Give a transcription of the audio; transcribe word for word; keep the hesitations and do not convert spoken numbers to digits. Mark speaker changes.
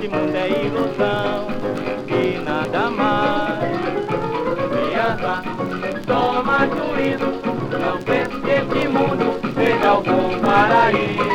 Speaker 1: esse mundo é ilusão e nada mais. Criança, toma juízo, não pense que esse mundo seja algum paraíso.